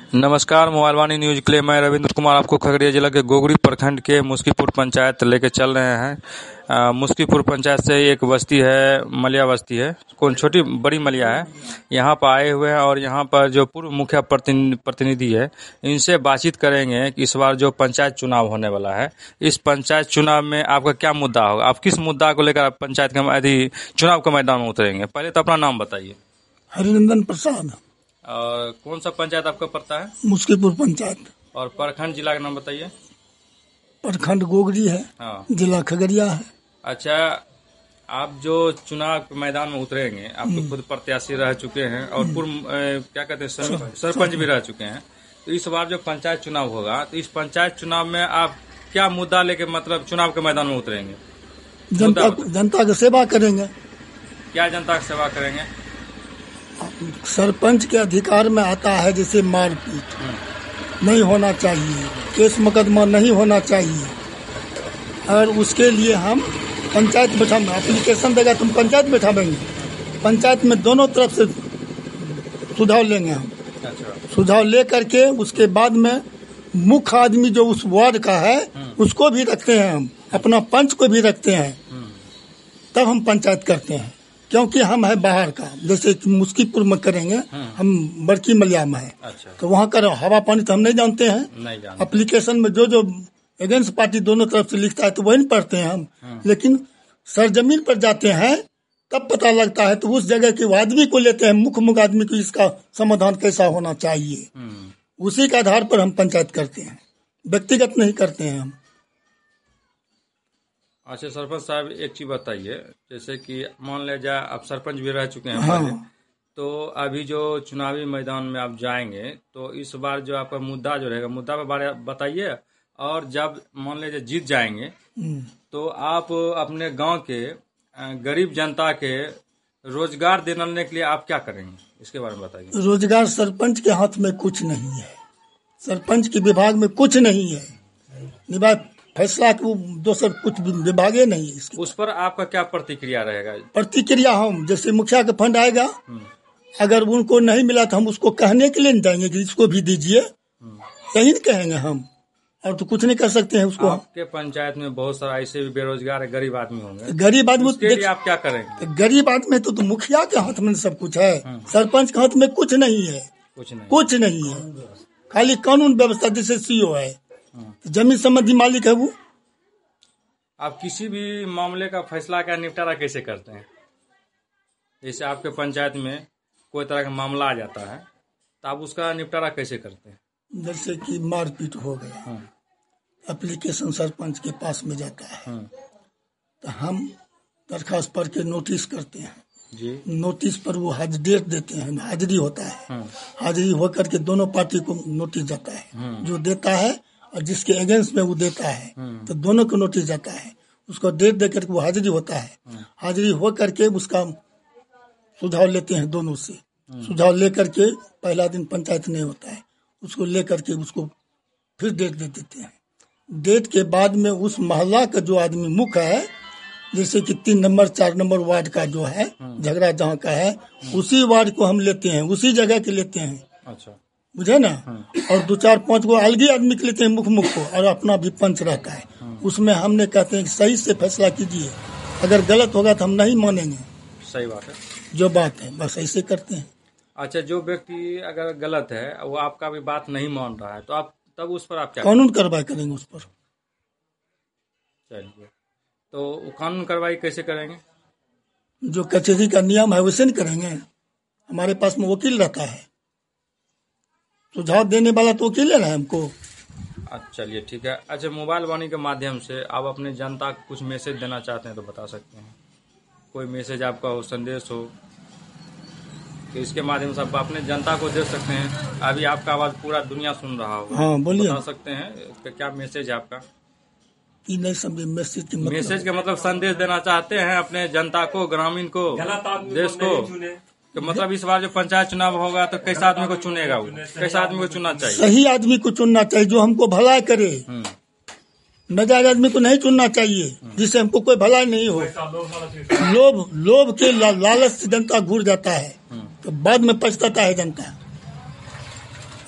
नमस्कार, मोबाइल वाणी न्यूज के लिए मैं रविंद्र कुमार आपको खगड़िया जिला के गोगरी प्रखंड के मुस्कीपुर पंचायत लेके चल रहे हैं। मुस्कीपुर पंचायत से एक बस्ती है, मलिया बस्ती है, कौन छोटी बड़ी मलिया है। यहाँ पर आए हुए हैं और यहाँ पर जो पूर्व मुखिया प्रतिनिधि है, इनसे बातचीत करेंगे कि इस बार जो पंचायत चुनाव होने वाला है, इस पंचायत चुनाव में आपका क्या मुद्दा होगा, आप किस मुद्दा को लेकर पंचायत के चुनाव के मैदान में उतरेंगे। पहले तो अपना नाम बताइए। हरिनंदन प्रसाद। और कौन सा पंचायत आपका पड़ता है? मुस्कीपुर पंचायत। और प्रखंड जिला का नाम बताइए। प्रखंड गोगरी है। हाँ। जिला खगड़िया है। अच्छा, आप जो चुनाव के मैदान में उतरेंगे, आप तो खुद प्रत्याशी रह चुके हैं और पूर्व क्या कहते हैं सरपंच भी रह चुके हैं, तो इस बार जो पंचायत चुनाव होगा, तो इस पंचायत चुनाव में आप क्या मुद्दा लेके मतलब चुनाव के मैदान में उतरेंगे? जनता की सेवा करेंगे। क्या जनता की सेवा करेंगे? सरपंच के अधिकार में आता है जैसे मारपीट नहीं होना चाहिए, केस मुकदमा नहीं होना चाहिए, और उसके लिए हम पंचायत बैठाएंगे। एप्लीकेशन देगा तुम पंचायत बैठाएंगे, पंचायत में दोनों तरफ से सुझाव लेंगे हम। अच्छा। सुझाव ले करके उसके बाद में मुख्य आदमी जो उस वार्ड का है उसको भी रखते हैं, हम अपना पंच को भी रखते हैं, तब हम पंचायत करते हैं। क्योंकि हम है बाहर का, जैसे मुस्कीपुर में करेंगे, हम बड़की मलिया में है। अच्छा। तो वहाँ का हवा पानी तो हम नहीं जानते हैं। एप्लीकेशन में जो अगेंस्ट पार्टी दोनों तरफ से लिखता है तो वही पढ़ते हैं हम। लेकिन सरजमीन पर जाते हैं तब पता लगता है, तो उस जगह के आदमी को लेते हैं, मुख्य आदमी को इसका समाधान कैसा होना चाहिए, उसी के आधार पर हम पंचायत करते हैं, व्यक्तिगत नहीं करते हैं हम। अच्छा सरपंच साहब, एक चीज बताइए, जैसे कि मान ले जाए आप सरपंच भी रह चुके हैं। हाँ। पहले तो अभी जो चुनावी मैदान में आप जाएंगे, तो इस बार जो आपका मुद्दा जो रहेगा, मुद्दा पे बारे बताइए। और जब मान लीजिए जीत जाएंगे, तो आप अपने गांव के गरीब जनता के रोजगार दिलाने के लिए आप क्या करेंगे, इसके बारे में बताइए। रोजगार सरपंच के हाथ में कुछ नहीं है, सरपंच के विभाग में कुछ नहीं है, फैसला कि वो दूसर कुछ विभागे नहीं है। उस पर आपका क्या प्रतिक्रिया रहेगा? प्रतिक्रिया हम जैसे मुखिया का फंड आएगा, अगर उनको नहीं मिला तो हम उसको कहने के लिए नहीं जाएंगे कि इसको भी दीजिए, यही कहेंगे हम, और तो कुछ नहीं कर सकते हैं उसको। आपके पंचायत में बहुत सारा ऐसे भी बेरोजगार है, गरीब आदमी होंगे, गरीब आदमी उसके लिए आप क्या करेंगे? गरीब आदमी तो मुखिया के हाथ में सब कुछ है, सरपंच के हाथ में कुछ नहीं है, कुछ नहीं है, खाली कानून व्यवस्था जैसे सीओ है, जमीन संबंधी मालिक है वो। आप किसी भी मामले का फैसला का निपटारा कैसे करते हैं? जैसे आपके पंचायत में कोई तरह का मामला आ जाता है, तो आप उसका निपटारा कैसे करते हैं? जैसे कि मारपीट हो गया, एप्लीकेशन सरपंच के पास में जाता है, तो हम दरखास्त पढ़ के नोटिस करते हैं जी। नोटिस पर वो डेट देते हैं, हाजिरी होता है, हाजिरी होकर के दोनों पार्टी को नोटिस जाता है, जो देता है और जिसके अगेंस्ट में वो देता है, तो दोनों को नोटिस जाता है, उसको डेट देकर के वो हाजिरी होता है, हाजिरी हो करके उसका सुझाव लेते हैं दोनों से, सुझाव लेकर के पहला दिन पंचायत नहीं होता है, उसको लेकर के उसको फिर डेट दे देते हैं। डेट के बाद में उस मोहल्ला का जो आदमी मुख्य है, जैसे कि 3 नंबर 4 नंबर वार्ड का जो है झगड़ा जहाँ का है, उसी वार्ड को हम लेते हैं, उसी जगह के लेते हैं। अच्छा, बुझे ना। और 2-4-5 को अलगी आदमी के लेते हैं, मुख को, और अपना भी पंच रहता है, उसमें हमने कहते हैं कि सही से फैसला कीजिए, अगर गलत होगा तो हम नहीं मानेंगे। सही बात है, जो बात है बस ऐसे करते हैं। अच्छा, जो व्यक्ति अगर गलत है, वो आपका भी बात नहीं मान रहा है, तो आप तब उस पर आप क्या कानून कार्रवाई करेंगे उस पर। चलिए, तो कानून कार्रवाई कैसे करेंगे? जो कचहरी का नियम है वैसे नहीं करेंगे, हमारे पास में वकील रहता है, सुझाव देने वाला तो वकील है हमको। अच्छा, चलिए ठीक है। अच्छा, मोबाइल वाणी के माध्यम से आप अपने जनता को कुछ मैसेज देना चाहते हैं तो बता सकते हैं, कोई मैसेज आपका हो, संदेश हो, तो इसके माध्यम से आप अपने जनता को दे सकते हैं। अभी आपका आवाज पूरा दुनिया सुन रहा होगा। हाँ, बोलिए। बता सकते हैं क्या मैसेज है आपका? नहीं समझे मैसेज का मतलब संदेश देना चाहते हैं अपने जनता को, ग्रामीण को, देश को, तो मतलब इस बार जो पंचायत चुनाव होगा तो कैसा आदमी को चुनेगा, वो कैसा आदमी को चुनना चाहिए? सही आदमी को चुनना चाहिए, जो हमको भलाई करे, नाजायज आदमी को नहीं चुनना चाहिए, जिससे हमको कोई भलाई नहीं हो। लोभ के लालच से जनता घूर जाता है, तो बाद में पछताता है जनता।